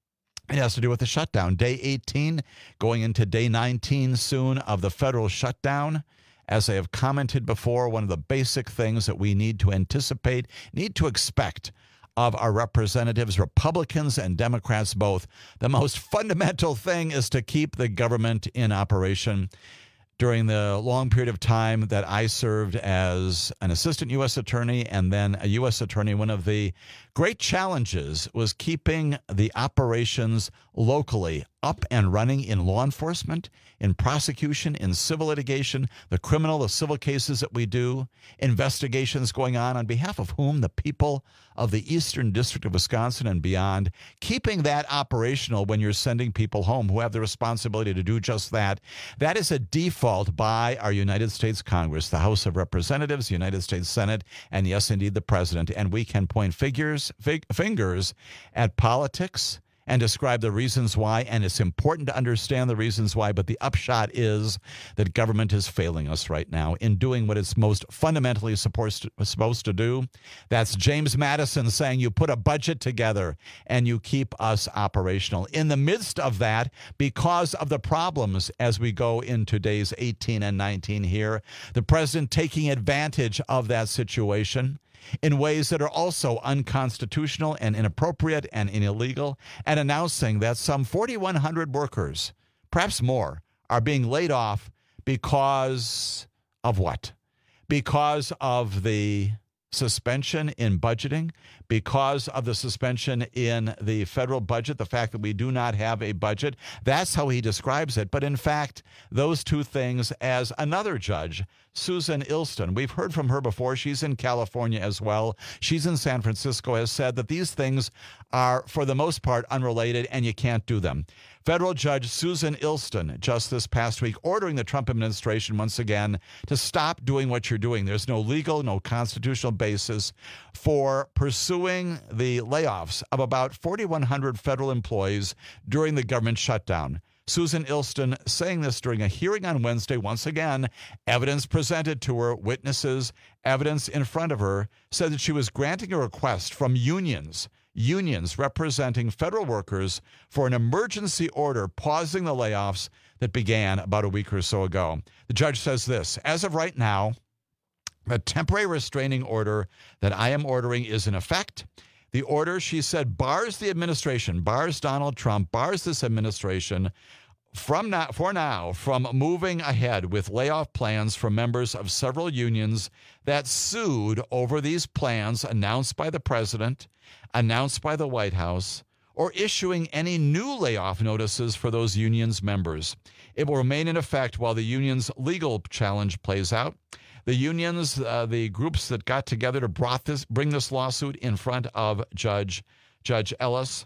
it has to do with the shutdown. Day eighteen, going into day nineteen soon of the federal shutdown. As I have commented before, one of the basic things that we need to anticipate, need to expect of our representatives, Republicans and Democrats both, the most fundamental thing is to keep the government in operation. During the long period of time that I served as an assistant U S attorney and then a U S attorney, one of the great challenges was keeping the operations locally up and running in law enforcement, in prosecution, in civil litigation, the criminal, the civil cases that we do, investigations going on on behalf of whom? The people of the Eastern District of Wisconsin and beyond. Keeping that operational when you're sending people home who have the responsibility to do just that, that is a default by our United States Congress, the House of Representatives, the United States Senate, and yes, indeed, the President. And we can point figures, fig, fingers at politics and describe the reasons why, and it's important to understand the reasons why, but the upshot is that government is failing us right now in doing what it's most fundamentally supposed to, supposed to do. That's James Madison saying you put a budget together and you keep us operational. In the midst of that, because of the problems as we go into days eighteen and nineteen here, the president taking advantage of that situation in ways that are also unconstitutional and inappropriate and illegal, and announcing that some forty-one hundred workers, perhaps more, are being laid off because of what? Because of the suspension in budgeting, because of the suspension in the federal budget, the fact that we do not have a budget. That's how he describes it. But in fact, those two things, as another judge, Susan Ilston, we've heard from her before. She's in California as well. She's in San Francisco, has said that these things are, for the most part, unrelated and you can't do them. Federal Judge Susan Ilston, just this past week, ordering the Trump administration once again to stop doing what you're doing. There's no legal, no constitutional basis for pursuing the layoffs of about forty-one hundred federal employees during the government shutdown. Susan Ilston saying this during a hearing on Wednesday. Once again, evidence presented to her, witnesses, evidence in front of her, said that she was granting a request from unions, unions representing federal workers for an emergency order pausing the layoffs that began about a week or so ago. The judge says this: as of right now, the temporary restraining order that I am ordering is in effect. The order, she said, bars the administration, bars Donald Trump, bars this administration from now, for now from moving ahead with layoff plans for members of several unions that sued over these plans announced by the president, announced by the White House, or issuing any new layoff notices for those unions' members. It will remain in effect while the union's legal challenge plays out. The unions, uh, the groups that got together to brought this, bring this lawsuit in front of Judge Judge Ellis,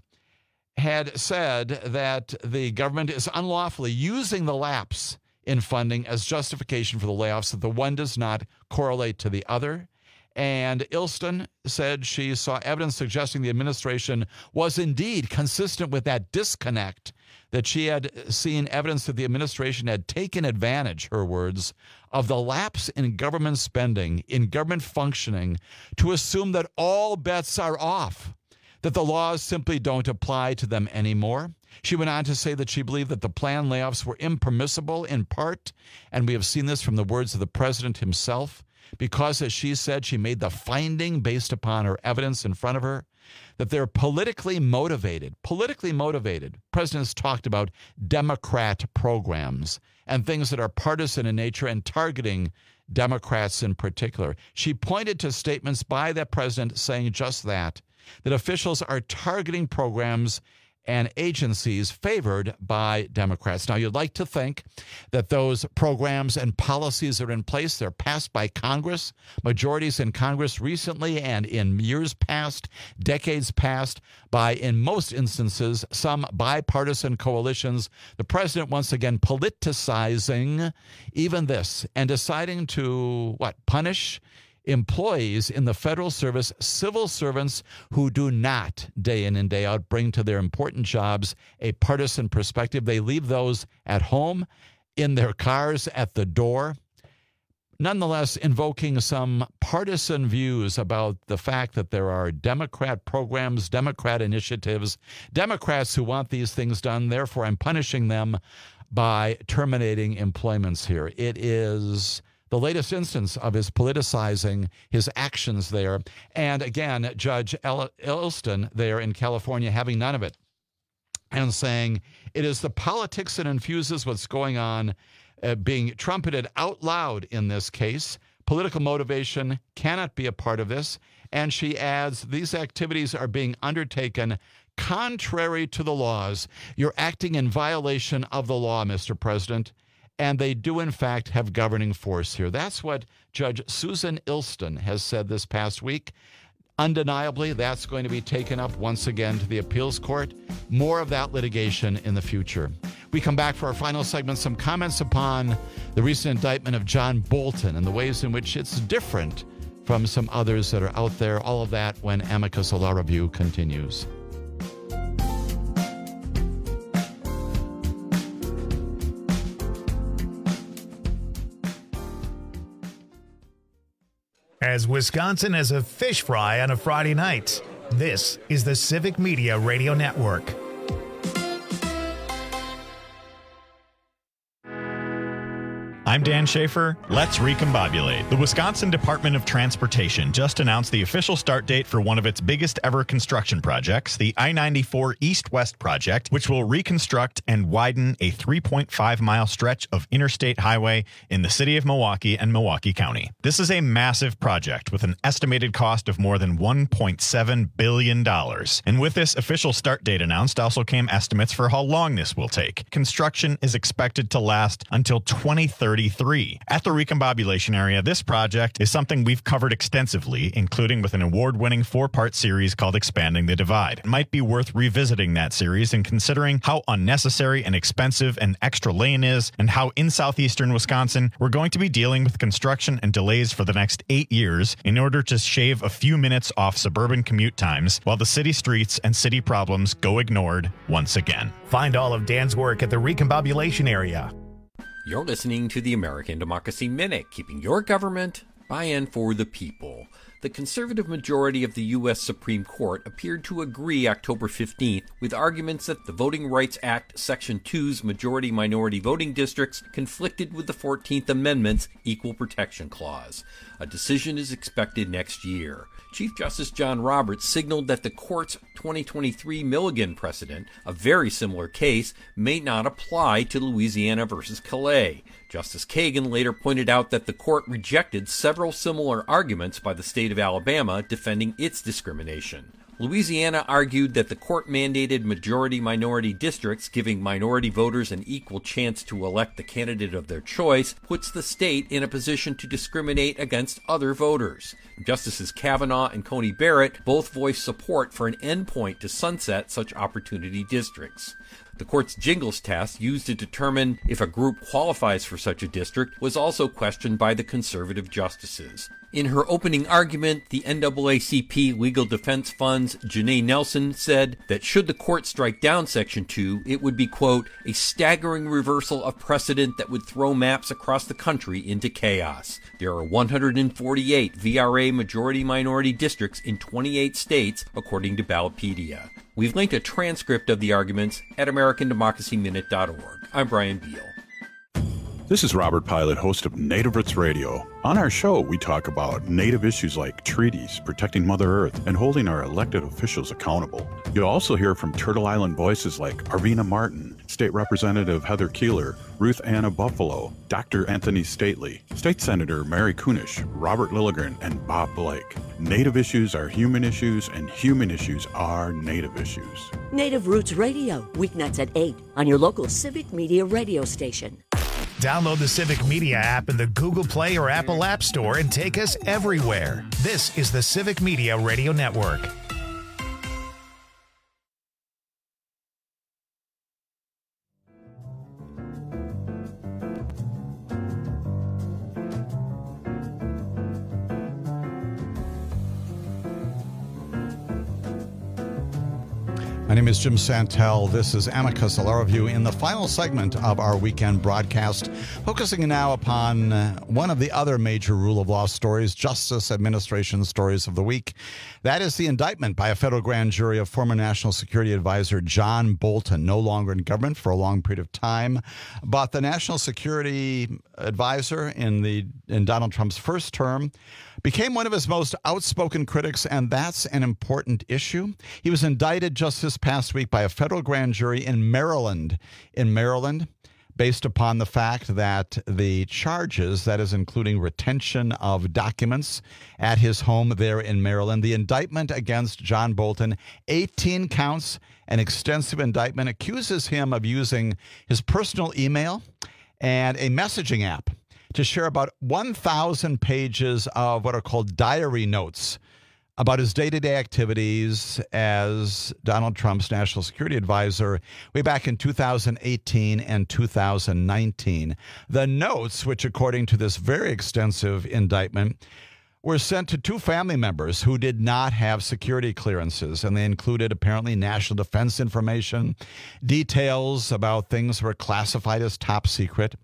had said that the government is unlawfully using the lapse in funding as justification for the layoffs, that the one does not correlate to the other. And Ilston said she saw evidence suggesting the administration was indeed consistent with that disconnect, that she had seen evidence that the administration had taken advantage, her words, of the lapse in government spending, in government functioning, to assume that all bets are off, that the laws simply don't apply to them anymore. She went on to say that she believed that the planned layoffs were impermissible in part, and we have seen this from the words of the president himself, because, as she said, she made the finding based upon her evidence in front of her that they're politically motivated. Politically motivated. Presidents talked about Democrat programs and things that are partisan in nature and targeting Democrats in particular. She pointed to statements by that president saying just that, that officials are targeting programs and agencies favored by Democrats. Now, you'd like to think that those programs and policies are in place. They're passed by Congress, majorities in Congress recently and in years past, decades past, by, in most instances, some bipartisan coalitions. The president, once again, politicizing even this and deciding to, what, punish employees in the federal service, civil servants who do not, day in and day out, bring to their important jobs a partisan perspective. They leave those at home, in their cars, at the door. Nonetheless, invoking some partisan views about the fact that there are Democrat programs, Democrat initiatives, Democrats who want these things done. Therefore, I'm punishing them by terminating employments here. It is the latest instance of his politicizing his actions there. And again, Judge Ilston there in California having none of it and saying it is the politics that infuses what's going on uh, being trumpeted out loud in this case. Political motivation cannot be a part of this. And she adds, these activities are being undertaken contrary to the laws. You're acting in violation of the law, Mister President. And they do, in fact, have governing force here. That's what Judge Susan Ilston has said this past week. Undeniably, that's going to be taken up once again to the appeals court. More of that litigation in the future. We come back for our final segment, some comments upon the recent indictment of John Bolton and the ways in which it's different from some others that are out there. All of that when Amicus Law Review continues. As Wisconsin has a fish fry on a Friday night, this is the Civic Media Radio Network. I'm Dan Schaefer. Let's recombobulate. The Wisconsin Department of Transportation just announced the official start date for one of its biggest ever construction projects, the I ninety-four East-West project, which will reconstruct and widen a three point five mile stretch of interstate highway in the city of Milwaukee and Milwaukee County. This is a massive project with an estimated cost of more than one point seven billion dollars. And with this official start date announced also came estimates for how long this will take. Construction is expected to last until twenty thirty-three. At the recombobulation area, this project is something we've covered extensively, including with an award-winning four-part series called Expanding the Divide. It might be worth revisiting that series and considering how unnecessary and expensive an extra lane is, and how in southeastern Wisconsin we're going to be dealing with construction and delays for the next eight years in order to shave a few minutes off suburban commute times while the city streets and city problems go ignored once again. Find all of Dan's work at the recombobulation area. You're listening to the American Democracy Minute, keeping your government by and for the people. The conservative majority of the U S Supreme Court appeared to agree October fifteenth with arguments that the Voting Rights Act Section two's majority-minority voting districts conflicted with the fourteenth Amendment's Equal Protection Clause. A decision is expected next year. Chief Justice John Roberts signaled that the court's twenty twenty-three Milligan precedent, a very similar case, may not apply to Louisiana versus Calais. Justice Kagan later pointed out that the court rejected several similar arguments by the state of Alabama defending its discrimination. Louisiana argued that the court-mandated majority-minority districts giving minority voters an equal chance to elect the candidate of their choice puts the state in a position to discriminate against other voters. Justices Kavanaugh and Coney Barrett both voiced support for an endpoint to sunset such opportunity districts. The court's Jingles test, used to determine if a group qualifies for such a district, was also questioned by the conservative justices. In her opening argument, the N double A C P Legal Defense Fund's Janae Nelson said that should the court strike down Section two, it would be, quote, a staggering reversal of precedent that would throw maps across the country into chaos. There are one hundred forty-eight V R A majority-minority districts in twenty-eight states, according to Ballotpedia. We've linked a transcript of the arguments at American Democracy Minute dot org. I'm Brian Beal. This is Robert Pilot, host of Native Roots Radio. On our show, we talk about Native issues like treaties, protecting Mother Earth, and holding our elected officials accountable. You'll also hear from Turtle Island voices like Arvina Martin, State Representative Heather Keeler, Ruth Anna Buffalo, Doctor Anthony Stately, State Senator Mary Kunish, Robert Lilligren, and Bob Blake. Native issues are human issues, and human issues are Native issues. Native Roots Radio, weeknights at eight on your local Civic Media radio station. Download the Civic Media app in the Google Play or Apple App Store and take us everywhere. This is the Civic Media Radio Network. My name is Jim Santel. This is Amicus Law Review in the final segment of our weekend broadcast, focusing now upon uh, one of the other major rule of law stories, Justice Administration stories of the week. That is the indictment by a federal grand jury of former National Security Advisor John Bolton, no longer in government for a long period of time, but the National Security Advisor in the in Donald Trump's first term, became one of his most outspoken critics, and that's an important issue. He was indicted just this past week by a federal grand jury in Maryland. In Maryland, based upon the fact that the charges, that is including retention of documents at his home there in Maryland, the indictment against John Bolton, eighteen counts, an extensive indictment, accuses him of using his personal email and a messaging app to share about one thousand pages of what are called diary notes about his day-to-day activities as Donald Trump's national security advisor way back in two thousand eighteen and two thousand nineteen. The notes, which according to this very extensive indictment, were sent to two family members who did not have security clearances, and they included apparently national defense information, details about things that were classified as top secret.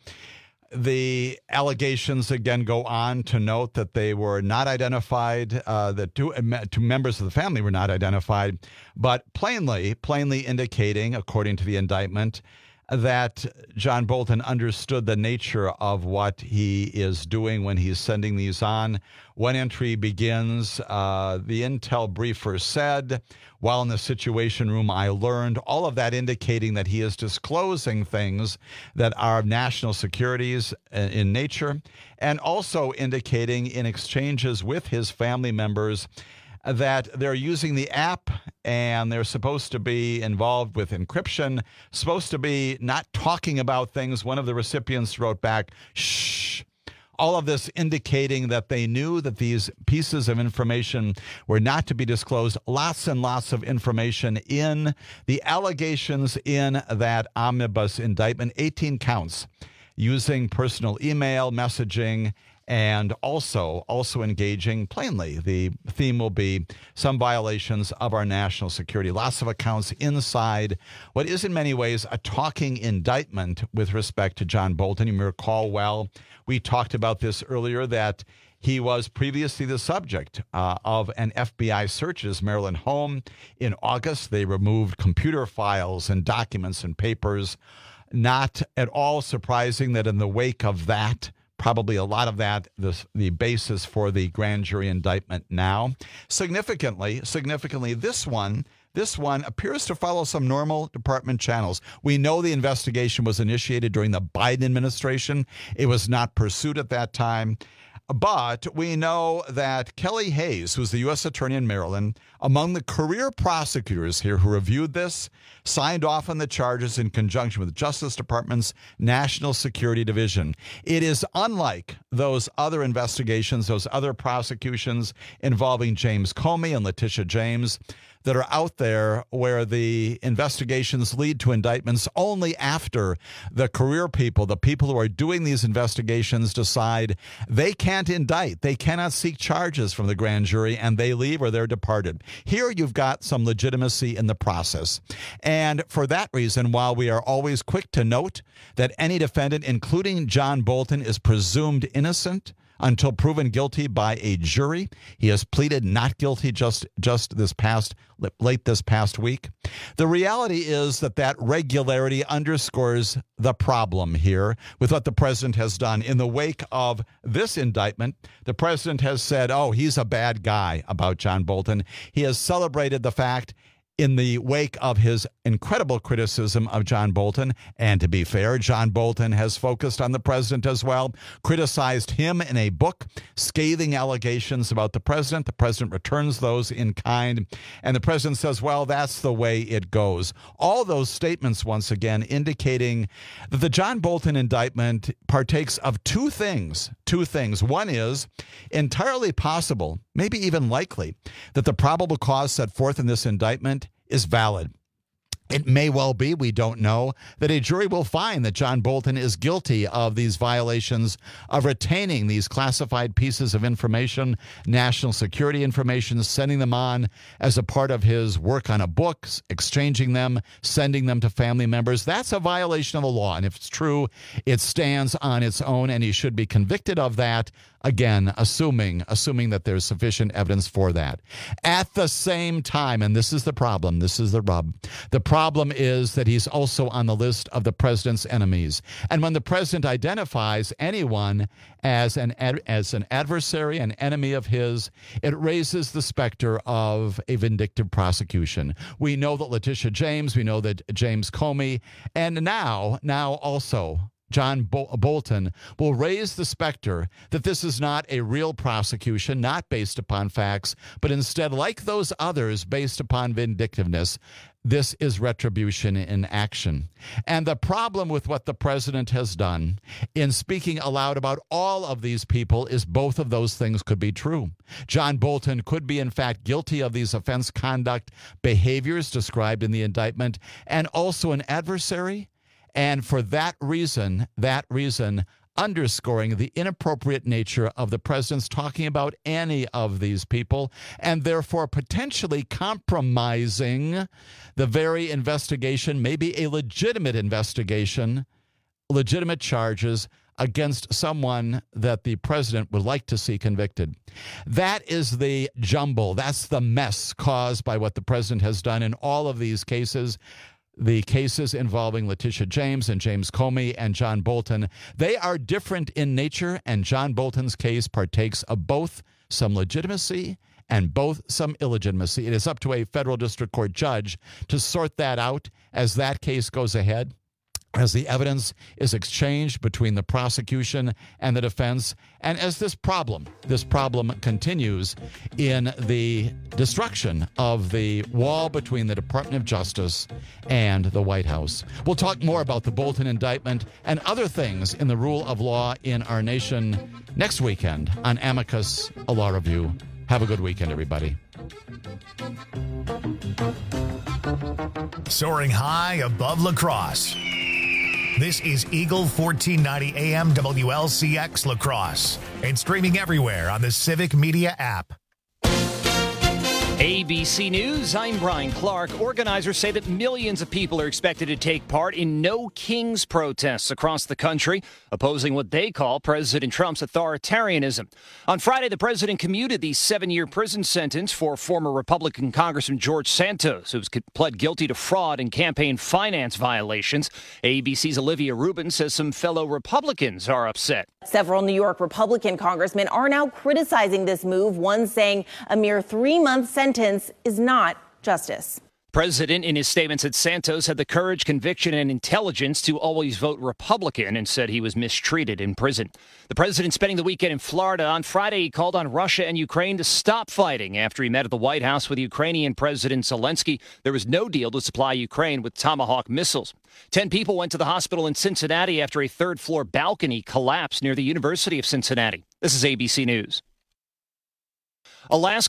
The allegations, again, go on to note that they were not identified, uh, that two, two members of the family were not identified, but plainly, plainly indicating, according to the indictment, that John Bolton understood the nature of what he is doing when he's sending these on. One entry begins, uh, the intel briefer said, while in the Situation Room, I learned, all of that indicating that he is disclosing things that are national securities in nature, and also indicating in exchanges with his family members that they're using the app and they're supposed to be involved with encryption, supposed to be not talking about things. One of the recipients wrote back, shh. All of this indicating that they knew that these pieces of information were not to be disclosed. Lots and lots of information in the allegations in that omnibus indictment, eighteen counts, using personal email, messaging, and also, also engaging, plainly, the theme will be some violations of our national security. Lots of accounts inside what is in many ways a talking indictment with respect to John Bolton. You may recall well, we talked about this earlier, that he was previously the subject uh, of an F B I search at his Maryland home. In August, they removed computer files and documents and papers. Not at all surprising that in the wake of that, probably a lot of that, the, the basis for the grand jury indictment now. Significantly, significantly, this one, this one appears to follow some normal department channels. We know the investigation was initiated during the Biden administration. It was not pursued at that time. But we know that Kelly Hayes, who's the U S attorney in Maryland, among the career prosecutors here who reviewed this, signed off on the charges in conjunction with the Justice Department's National Security Division. It is unlike those other investigations, those other prosecutions involving James Comey and Letitia James that are out there where the investigations lead to indictments only after the career people, the people who are doing these investigations, decide they can't indict, they cannot seek charges from the grand jury, and they leave or they're departed. Here you've got some legitimacy in the process. And for that reason, while we are always quick to note that any defendant, including John Bolton, is presumed innocent until proven guilty by a jury. He has pleaded not guilty just, just this past, late this past week. The reality is that that regularity underscores the problem here with what the president has done. In the wake of this indictment, the president has said, oh, he's a bad guy about John Bolton. He has celebrated the fact in the wake of his incredible criticism of John Bolton. And to be fair, John Bolton has focused on the president as well, criticized him in a book, scathing allegations about the president. The president returns those in kind. And the president says, well, that's the way it goes. All those statements, once again, indicating that the John Bolton indictment partakes of two things. Two things. One is entirely possible, maybe even likely, that the probable cause set forth in this indictment is valid. It may well be, we don't know, that a jury will find that John Bolton is guilty of these violations of retaining these classified pieces of information, national security information, sending them on as a part of his work on a book, exchanging them, sending them to family members. That's a violation of the law. And if it's true, it stands on its own, and he should be convicted of that Again, assuming assuming that there's sufficient evidence for that. At the same time, and this is the problem, this is the rub, the problem is that he's also on the list of the president's enemies. And when the president identifies anyone as an ad, as an adversary, an enemy of his, it raises the specter of a vindictive prosecution. We know that Letitia James, we know that James Comey, and now, now also John Bol- Bolton will raise the specter that this is not a real prosecution, not based upon facts, but instead, like those others, based upon vindictiveness. This is retribution in action. And the problem with what the president has done in speaking aloud about all of these people is both of those things could be true. John Bolton could be, in fact, guilty of these offense conduct behaviors described in the indictment, and also an adversary. And for that reason, that reason, underscoring the inappropriate nature of the president's talking about any of these people, and therefore potentially compromising the very investigation, maybe a legitimate investigation, legitimate charges against someone that the president would like to see convicted. That is the jumble. That's the mess caused by what the president has done in all of these cases. The cases involving Letitia James and James Comey and John Bolton, they are different in nature, and John Bolton's case partakes of both some legitimacy and both some illegitimacy. It is up to a federal district court judge to sort that out as that case goes ahead, as the evidence is exchanged between the prosecution and the defense, and as this problem, this problem continues in the destruction of the wall between the Department of Justice and the White House. We'll talk more about the Bolton indictment and other things in the rule of law in our nation next weekend on Amicus, a Law Review. Have a good weekend, everybody. Soaring high above La Crosse. This is Eagle fourteen ninety A M W L C X La Crosse and streaming everywhere on the Civic Media app. A B C News, I'm Brian Clark. Organizers say that millions of people are expected to take part in No Kings protests across the country, opposing what they call President Trump's authoritarianism. On Friday, the president commuted the seven-year prison sentence for former Republican Congressman George Santos, who was pled guilty to fraud and campaign finance violations. A B C's Olivia Rubin says some fellow Republicans are upset. Several New York Republican congressmen are now criticizing this move, one saying a mere three-month sentence is not justice. President, in his statement, said Santos had the courage, conviction, and intelligence to always vote Republican and said he was mistreated in prison. The president spending the weekend in Florida. On Friday, he called on Russia and Ukraine to stop fighting after he met at the White House with Ukrainian President Zelensky. There was no deal to supply Ukraine with Tomahawk missiles. Ten people went to the hospital in Cincinnati after a third-floor balcony collapsed near the University of Cincinnati. This is A B C News. Alaska